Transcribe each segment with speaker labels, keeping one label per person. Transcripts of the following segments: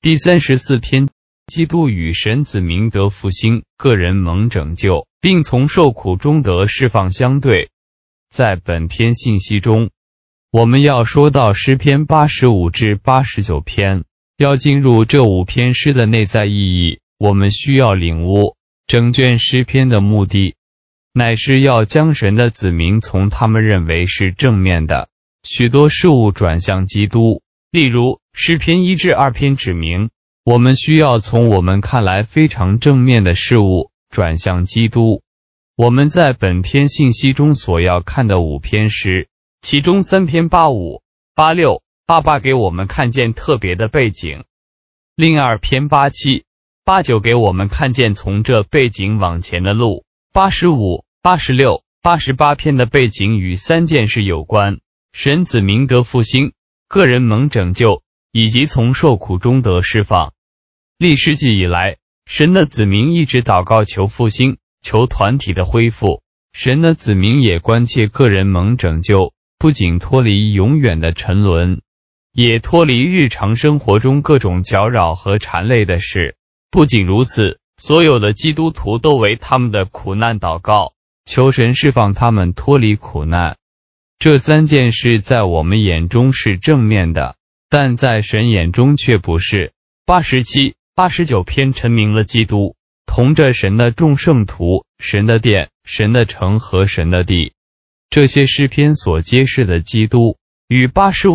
Speaker 1: 第34篇，基督与神子民得复兴，个人蒙拯救，并从受苦中得释放相对。在本篇信息中，我们要说到诗篇85至89篇，要进入这5篇诗的内在意义，我们需要领悟整卷诗篇的目的，乃是要将神的子民从他们认为是正面的许多事物转向基督。例如，诗篇1至2篇指明，我们需要从我们看来非常正面的事物转向基督。我们在本篇信息中所要看的5篇诗，其中3篇85、86、88给我们看见特别的背景，另2篇87、89给我们看见从这背景往前的路。85、86、88篇的背景与3件事有关：神子民得复兴，个人蒙拯救，以及从受苦中得释放。历世纪以来，神的子民一直祷告求复兴，求团体的恢复。神的子民也关切个人蒙拯救，不仅脱离永远的沉沦，也脱离日常生活中各种搅扰和缠累的事。不仅如此，所有的基督徒都为他们的苦难祷告，求神释放他们脱离苦难。这3件事在我们眼中是正面的，但在神眼中却不是。87、89篇陈明了基督同着神的众圣徒、神的殿、神的城和神的地。这些诗篇所揭示的基督，与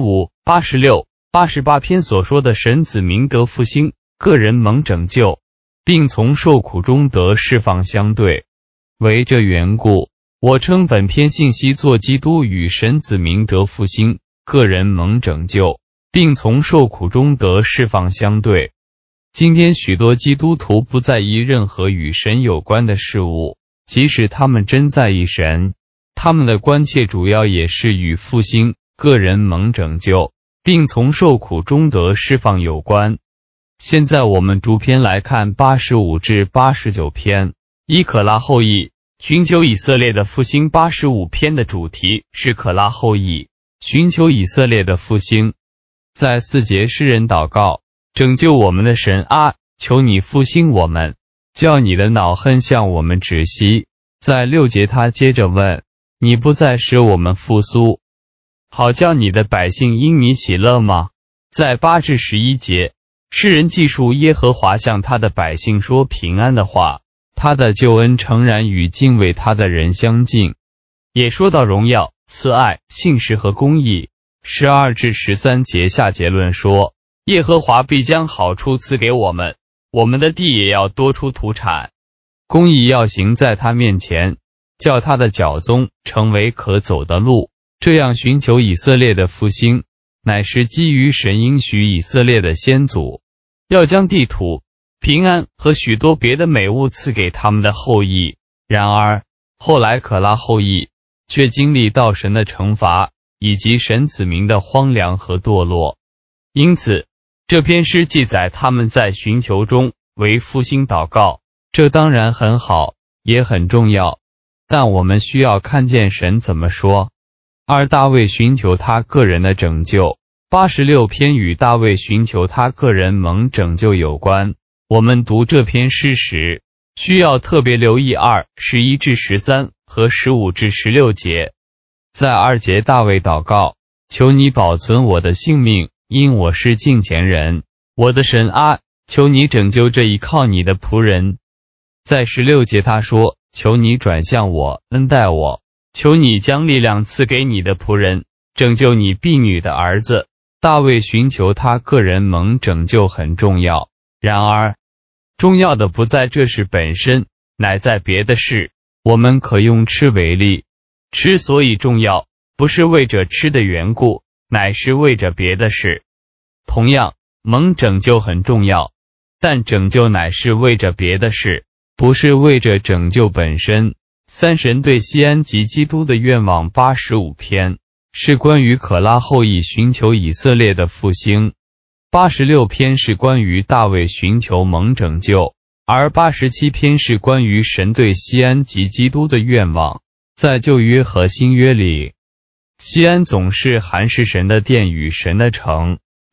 Speaker 1: 85、86、88篇所说的神子民得复兴，个人蒙拯救，并从受苦中得释放相对。为这缘故，我称本篇信息作基督与神子民得复兴，个人蒙拯救，并从受苦中得释放相对。今天许多基督徒不在意任何与神有关的事物，即使他们真在意神，他们的关切主要也是与复兴、个人蒙拯救，并从受苦中得释放有关。现在我们逐篇来看85至89篇。以可拉后裔寻求以色列的复兴。85篇的主题是可拉后裔寻求以色列的复兴。在4节，诗人祷告：拯救我们的神啊，求你复兴我们，叫你的恼恨向我们止息。在6节，他接着问：你不再使我们复苏，好叫你的百姓因你喜乐吗？在8至11节，诗人记述耶和华向他的百姓说平安的话，他的救恩诚然与敬畏他的人相近，也说到荣耀、慈爱、信实和公义。12至13节下结论说，耶和华必将好处赐给我们，我们的地也要多出土产。公义要行在他面前，叫他的脚踪成为可走的路。这样寻求以色列的复兴，乃是基于神应许以色列的先祖，要将地土、平安和许多别的美物赐给他们的后裔。然而，后来可拉后裔却经历到神的惩罚，以及神子民的荒凉和堕落。因此，这篇诗记载他们在寻求中为复兴祷告，这当然很好，也很重要。但我们需要看见神怎么说。大卫寻求他个人的拯救。86篇与大卫寻求他个人蒙拯救有关。我们读这篇诗时，需要特别留意11至13和15至16节。在2节，大卫祷告：求你保存我的性命，因我是敬虔人。我的神啊，求你拯救这依靠你的仆人。在16节他说：求你转向我，恩待我，求你将力量赐给你的仆人，拯救你婢女的儿子。大卫寻求他个人蒙拯救很重要，然而重要的不在这事本身，乃在别的事。我们可用吃为例，吃所以重要，不是为着吃的缘故，乃是为着别的事。同样，蒙拯救很重要，但拯救乃是为着别的事，不是为着拯救本身。神对西安及基督的愿望。85篇是关于可拉后裔寻求以色列的复兴。86篇是关于大卫寻求蒙拯救，而87篇是关于神对西安及基督的愿望。在旧约和新约里，西安总是含是神的殿与神的城，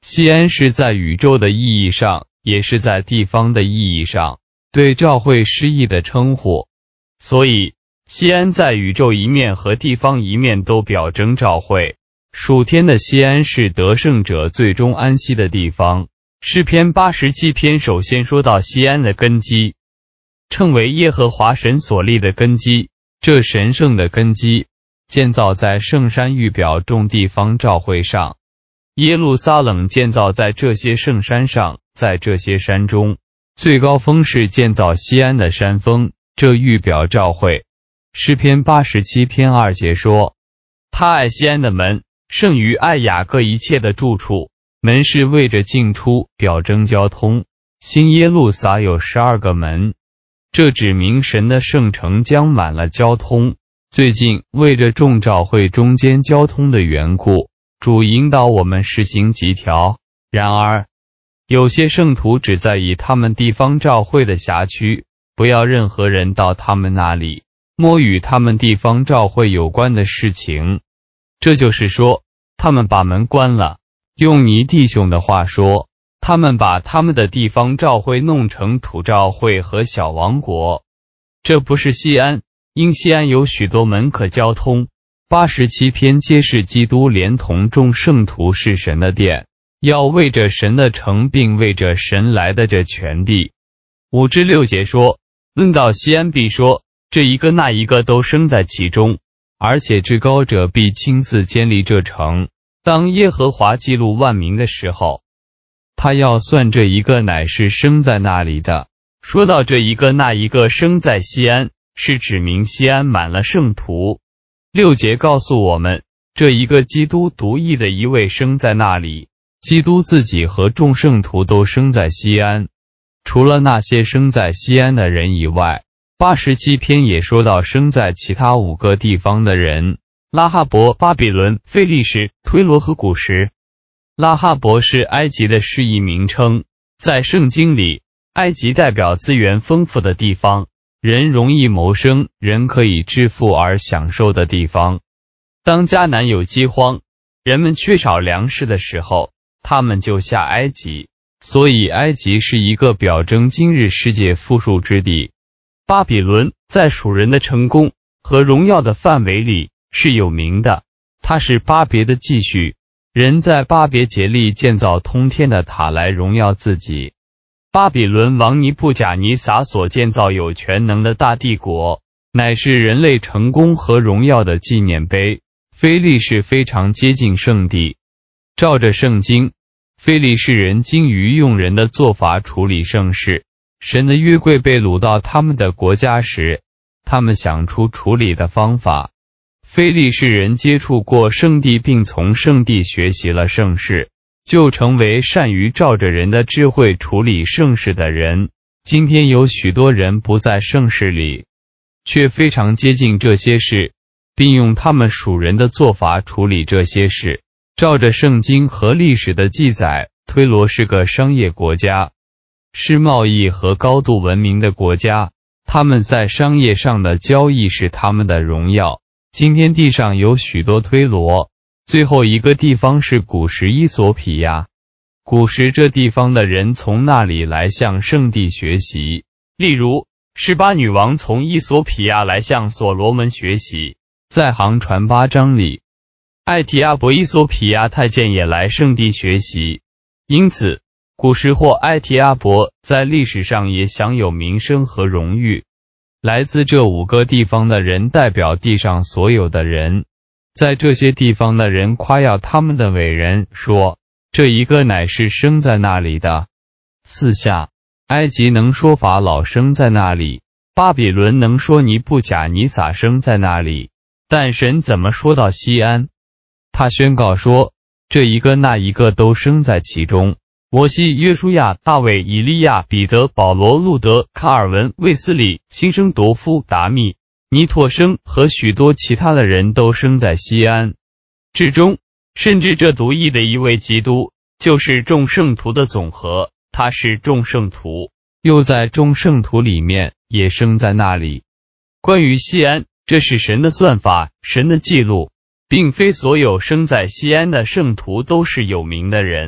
Speaker 1: 西安是在宇宙的意义上，也是在地方的意义上，对教会诗意的称呼。所以，西安在宇宙一面和地方一面都表征教会。属天的西安是得胜者最终安息的地方。诗篇87篇首先说到西安的根基，称为耶和华神所立的根基。这神圣的根基建造在圣山预表众地方教会上。耶路撒冷建造在这些圣山上，在这些山中，最高峰是建造西安的山峰，这预表教会。诗篇87篇2节说，他爱西安的门，胜于爱雅各一切的住处。门是为着进出，表征交通。新耶路撒有12个门，这指明神的圣城将满了交通。最近，为着众教会中间交通的缘故，主引导我们实行几条。然而，有些圣徒只在意他们地方教会的辖区，不要任何人到他们那里摸与他们地方教会有关的事情。这就是说，他们把门关了。用你弟兄的话说，他们把他们的地方教会弄成土教会和小王国。这不是西安，因西安有许多门可交通。87篇揭示基督连同众圣徒是神的殿，要为着神的城并为着神来的这全地。5至6节说，论到西安必说，这一个那一个都生在其中，而且至高者必亲自建立这城。当耶和华记录万民的时候，他要算这一个乃是生在那里的。说到这一个那一个生在西安，是指明西安满了圣徒。6节告诉我们，这一个基督独一的一位生在那里，基督自己和众圣徒都生在西安。除了那些生在西安的人以外，87篇也说到生在其他5个地方的人：拉哈伯、巴比伦、非利士、推罗和古时。拉哈伯是埃及的诗意名称，在圣经里，埃及代表资源丰富的地方，人容易谋生，人可以致富而享受的地方。当迦南有饥荒，人们缺少粮食的时候，他们就下埃及，所以埃及是一个表征今日世界富庶之地。巴比伦在属人的成功和荣耀的范围里是有名的，它是巴别的继续，人在巴别竭力建造通天的塔来荣耀自己。巴比伦王尼布甲尼撒所建造有全能的大帝国，乃是人类成功和荣耀的纪念碑。非利士非常接近圣地，照着圣经，非利士人精于用人的做法处理圣事。神的约柜被掳到他们的国家时，他们想出处理的方法。非利士人接触过圣地并从圣地学习了圣事，就成为善于照着人的智慧处理圣事的人。今天有许多人不在圣事里，却非常接近这些事，并用他们属人的做法处理这些事。照着圣经和历史的记载，推罗是个商业国家，是贸易和高度文明的国家，他们在商业上的交易是他们的荣耀。今天地上有许多推罗。最后一个地方是古时伊索匹亚，古时这地方的人从那里来向圣地学习，例如18女王从伊索匹亚来向所罗门学习。在航传8章里，艾提阿伯伊索匹亚太监也来圣地学习，因此古时或艾提阿伯在历史上也享有名声和荣誉。来自这5个地方的人代表地上所有的人，在这些地方的人夸耀他们的伟人，说这一个乃是生在那里的。4下，埃及能说法老生在那里，巴比伦能说尼布甲尼撒生在那里，但神怎么说到西安？他宣告说，这一个那一个都生在其中。摩西、约书亚、大卫、以利亚、彼得、保罗、路德、卡尔文、卫斯理、辛生铎夫、达密、尼托生和许多其他的人都生在西安之中，甚至这独一的一位基督就是众圣徒的总和，他是众圣徒，又在众圣徒里面也生在那里。关于西安，这是神的算法，神的记录，并非所有生在西安的圣徒都是有名的人。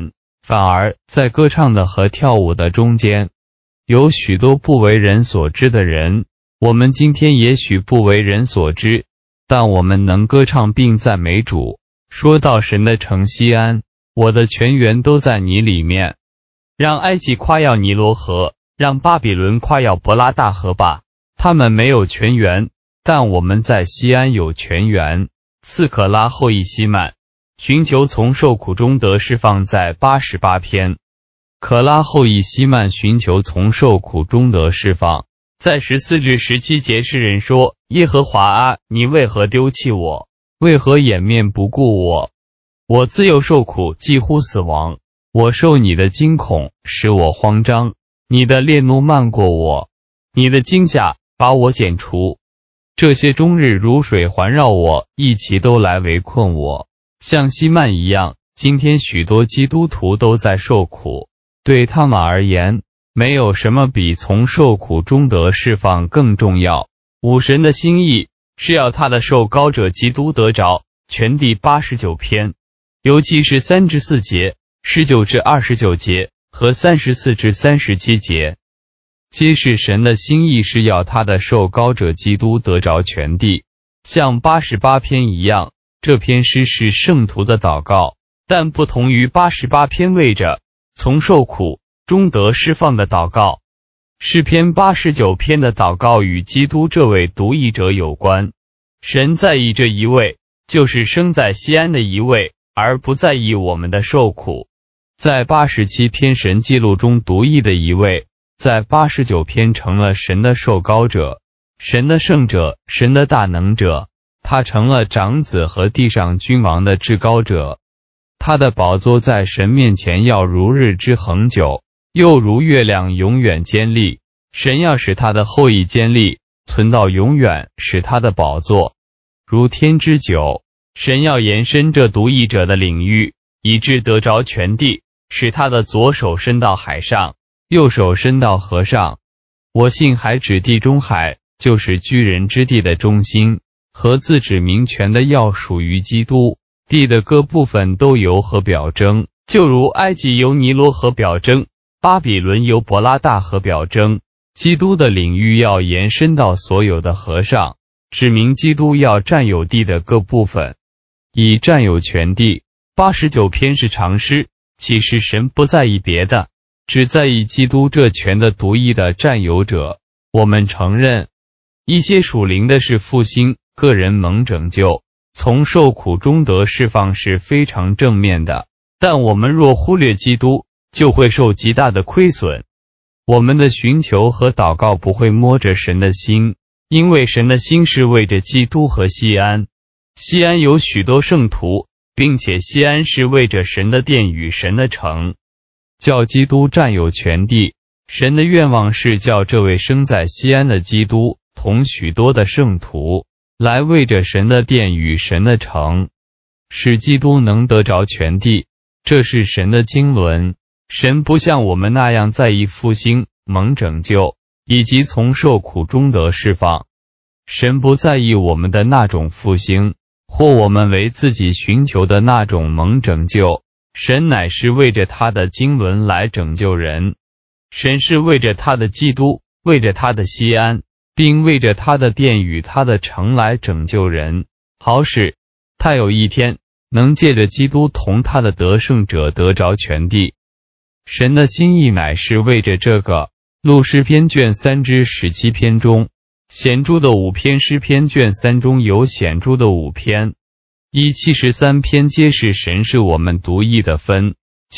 Speaker 1: 反而在歌唱的和跳舞的中间，有许多不为人所知的人。我们今天也许不为人所知，但我们能歌唱并赞美主，说到神的城西安，我的泉源都在你里面。让埃及夸耀尼罗河，让巴比伦夸耀伯拉大河吧。他们没有泉源，但我们在西安有泉源。刺可拉后裔希曼，寻求从受苦中得释放，在88篇。可拉后裔希曼寻求从受苦中得释放，在14至17节，诗人说：耶和华啊，你为何丢弃我？为何掩面不顾我？我自幼受苦，几乎死亡。我受你的惊恐，使我慌张。你的烈怒漫过我，你的惊吓把我剪除。这些终日如水环绕我，一齐都来围困我。像希曼一样，今天许多基督徒都在受苦。对他们而言，没有什么比从受苦中得释放更重要。五神的心意是要他的受膏者基督得着全第89篇，尤其是3至4节、19至29节和34至37节。揭示神的心意是要他的受膏者基督得着全地。像88篇一样，这篇诗是圣徒的祷告，但不同于88篇为着从受苦中得释放的祷告。诗篇89篇的祷告与基督这位独一者有关。神在意这一位，就是生在西安的一位，而不在意我们的受苦。在87篇神记录中独一的一位，在89篇成了神的受膏者，神的圣者，神的大能者。他成了长子和地上君王的至高者。他的宝座在神面前要如日之恒久，又如月亮永远坚立。神要使他的后裔坚立，存到永远，使他的宝座如天之久。神要延伸这独一者的领域，以致得着全地，使他的左手伸到海上，右手伸到河上。我信海指地中海，就是居人之地的中心，和自指明权的要属于基督。地的各部分都由河表征，就如埃及由尼罗河表征，巴比伦由伯拉大河表征。基督的领域要延伸到所有的河上，指明基督要占有地的各部分，以占有全地。89篇是长诗，其实神不在意别的，只在意基督这权的独一的占有者。我们承认，一些属灵的是复兴，个人蒙拯救，从受苦中得释放是非常正面的，但我们若忽略基督，就会受极大的亏损。我们的寻求和祷告不会摸着神的心，因为神的心是为着基督和西安。西安有许多圣徒，并且西安是为着神的殿与神的城，叫基督占有全地。神的愿望是叫这位生在西安的基督同许多的圣徒来为着神的殿与神的城，使基督能得着全地。这是神的经纶。神不像我们那样在意复兴、蒙拯救，以及从受苦中得释放。神不在意我们的那种复兴，或我们为自己寻求的那种蒙拯救。神乃是为着他的经纶来拯救人。神是为着他的基督，为着他的西安，并为着他的殿与他的城来拯救人，好使他有一天能借着基督同他的得胜者得着全地。神的心意乃是为着这个。录诗篇卷3至17篇中，显著的5篇，诗篇卷3中有显著的5篇。73篇揭示神是我们独一的分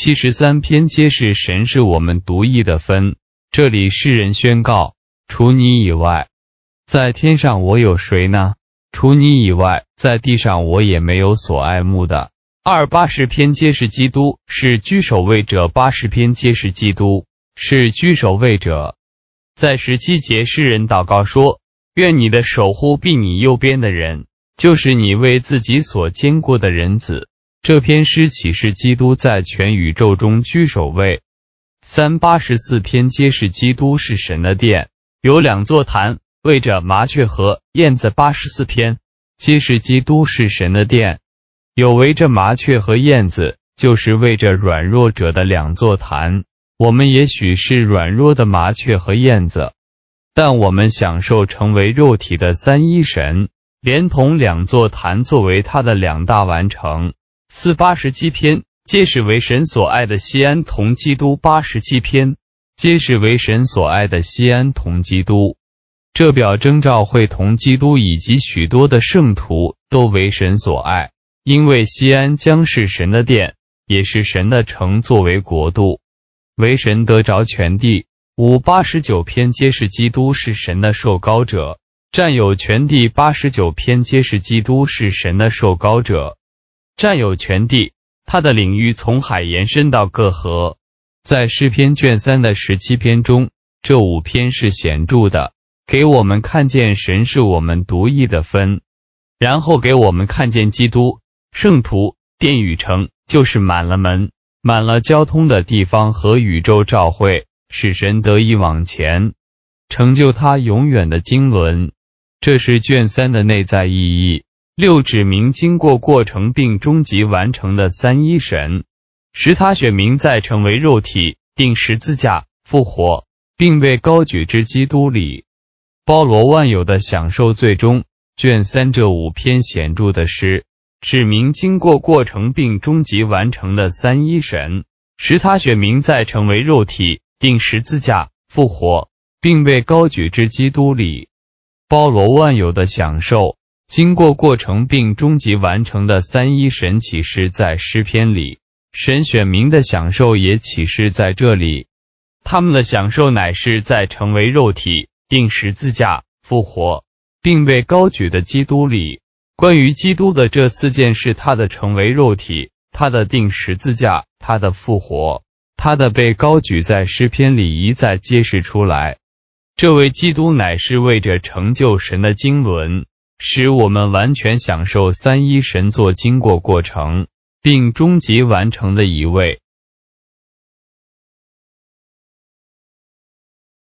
Speaker 1: ，73篇揭示神是我们独一的分。这里诗人宣告，除你以外，在天上我有谁呢？除你以外，在地上我也没有所爱慕的。80篇揭示基督是居首位者，80篇揭示基督是居首位者。在17节，诗人祷告说，愿你的守护庇你右边的人，就是你为自己所坚固的人子。这篇诗启示基督在全宇宙中居首位。84篇揭示基督是神的殿，有2座坛，为着麻雀和燕子。84篇揭示基督是神的殿，有围着麻雀和燕子， 就是为着软弱者的两座坛。我们也许是软弱的麻雀和燕子，但我们享受成为肉体的三一神，连同两座坛作为他的两大完成。87篇，皆是为神所爱的西安同基督。87篇，皆是为神所爱的西安同基督。这表征召会同基督以及许多的圣徒都为神所爱，因为西安将是神的殿，也是神的城作为国度，为神得着全地。89篇，皆是基督是神的受膏者，占有全地。89篇，皆是基督是神的受膏者，占有全地。他的领域从海延伸到各河。在诗篇卷3的17篇中，这5篇是显著的，给我们看见神是我们独一的分，然后给我们看见基督、圣徒、殿宇城，就是满了门、满了交通的地方和宇宙召会，使神得以往前，成就他永远的经纶。这是卷3的内在意义。6指明经过过程并终极完成的三一神，使他选民在成为肉体、钉十字架、复活，并被高举之基督里。包罗万有的享受最终。卷3这5篇显著的诗，指明经过过程并终极完成的三一神，使他选民在成为肉体、钉十字架、复活，并被高举之基督里。包罗万有的享受，经过过程并终极完成的三一神启示在诗篇里，神选民的享受也启示在这里。他们的享受乃是在成为肉体、钉十字架、复活，并被高举的基督里。关于基督的这4件事，他的成为肉体，他的钉十字架，他的复活，他的被高举，在诗篇里一再揭示出来。这位基督乃是为着成就神的经纶，使我们完全享受三一神作经过过程并终极完成的一位。